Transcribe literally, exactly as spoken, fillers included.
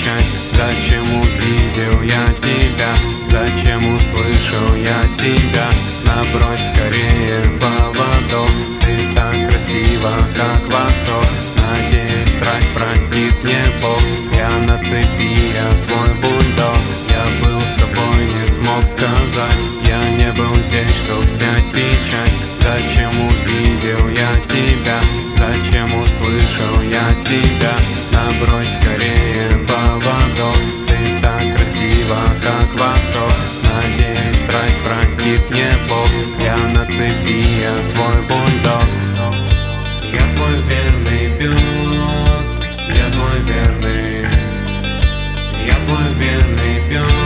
печать? Зачем увидел я тебя? Зачем услышал я себя? Набрось скорее поводок, ты так красива, как восток. Надеюсь, страсть простит мне Бог. Я на цепи, я твой бульдог. Я был с тобой, не смог сказать. Я не был здесь, чтоб снять печать. Зачем увидел я тебя? Зачем услышал я себя? Набрось скорее поводок, ты так красива, как восток. Надеюсь, страсть простит мне Бог. Я на цепи, я твой бульдог. Я твой верный пес, я твой верный, я твой верный пес.